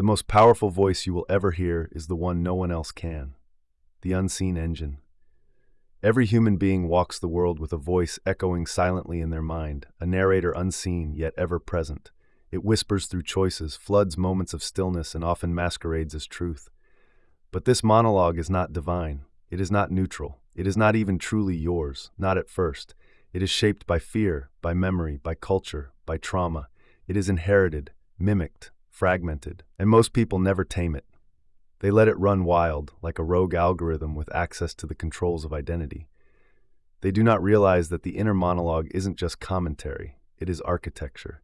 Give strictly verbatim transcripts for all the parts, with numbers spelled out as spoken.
The most powerful voice you will ever hear is the one no one else can, the unseen engine. Every human being walks the world with a voice echoing silently in their mind, a narrator unseen yet ever present. It whispers through choices, floods moments of stillness, and often masquerades as truth. But this monologue is not divine. It is not neutral. It is not even truly yours, not at first. It is shaped by fear, by memory, by culture, by trauma. It is inherited, mimicked, fragmented, and most people never tame it. They let it run wild, like a rogue algorithm with access to the controls of identity. They do not realize that the inner monologue isn't just commentary, it is architecture.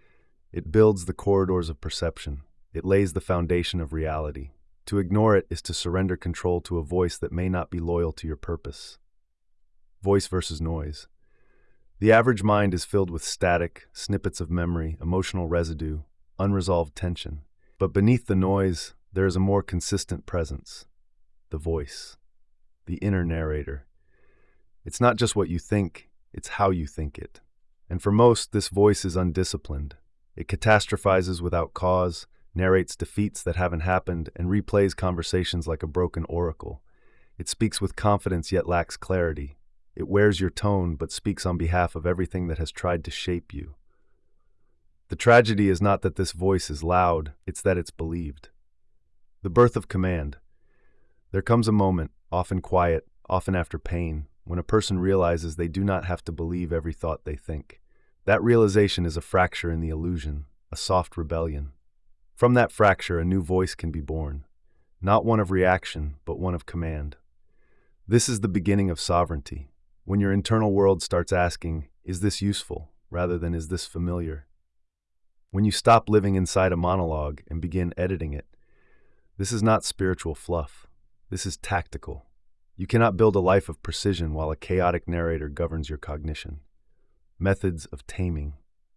It builds the corridors of perception. It lays the foundation of reality. To ignore it is to surrender control to a voice that may not be loyal to your purpose. Voice versus noise. The average mind is filled with static, snippets of memory, emotional residue, unresolved tension. But beneath the noise, there is a more consistent presence. The voice. The inner narrator. It's not just what you think, it's how you think it. And for most, this voice is undisciplined. It catastrophizes without cause, narrates defeats that haven't happened, and replays conversations like a broken oracle. It speaks with confidence yet lacks clarity. It wears your tone but speaks on behalf of everything that has tried to shape you. The tragedy is not that this voice is loud, it's that it's believed. The birth of command. There comes a moment, often quiet, often after pain, when a person realizes they do not have to believe every thought they think. That realization is a fracture in the illusion, a soft rebellion. From that fracture, a new voice can be born, not one of reaction, but one of command. This is the beginning of sovereignty, when your internal world starts asking, is this useful, rather than is this familiar? When you stop living inside a monologue and begin editing it. This is not spiritual fluff. This is tactical. You cannot build a life of precision while a chaotic narrator governs your cognition. Methods of taming.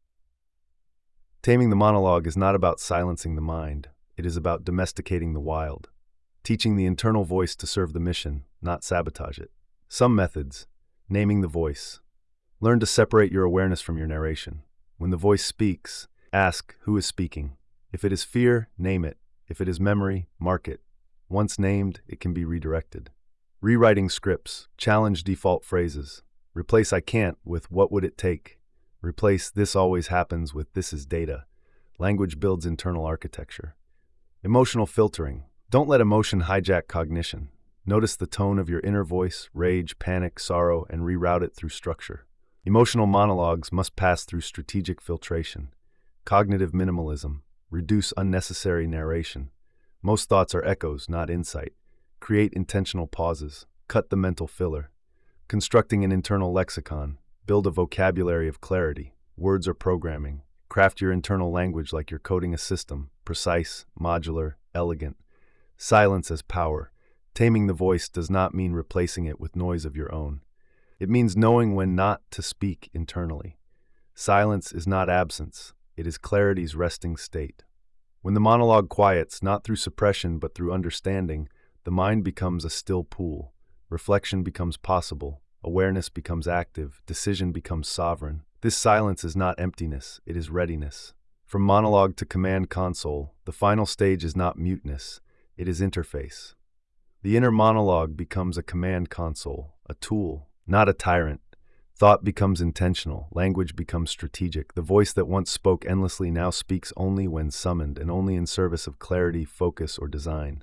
Taming the monologue is not about silencing the mind. It is about domesticating the wild, teaching the internal voice to serve the mission, not sabotage it. Some methods. Naming the voice. Learn to separate your awareness from your narration. When the voice speaks, ask who is speaking. If it is fear, name it. If it is memory, mark it. Once named, it can be redirected. Rewriting scripts. Challenge default phrases. Replace I can't with what would it take. Replace this always happens with this is data. Language builds internal architecture. Emotional filtering. Don't let emotion hijack cognition. Notice the tone of your inner voice, rage, panic, sorrow, and reroute it through structure. Emotional monologues must pass through strategic filtration. Cognitive minimalism. Reduce unnecessary narration. Most thoughts are echoes, not insight. Create intentional pauses. Cut the mental filler. Constructing an internal lexicon. Build a vocabulary of clarity. Words are programming. Craft your internal language like you're coding a system. Precise, modular, elegant. Silence as power. Taming the voice does not mean replacing it with noise of your own. It means knowing when not to speak internally. Silence is not absence. It is clarity's resting state. When the monologue quiets, not through suppression but through understanding, the mind becomes a still pool. Reflection becomes possible. Awareness becomes active. Decision becomes sovereign. This silence is not emptiness. It is readiness. From monologue to command console, the final stage is not muteness. It is interface. The inner monologue becomes a command console, a tool, not a tyrant. Thought becomes intentional, language becomes strategic. The voice that once spoke endlessly now speaks only when summoned and only in service of clarity, focus, or design.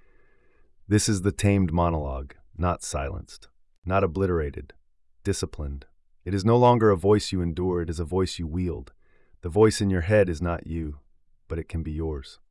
This is the tamed monologue, not silenced, not obliterated, disciplined. It is no longer a voice you endure, it is a voice you wield. The voice in your head is not you, but it can be yours.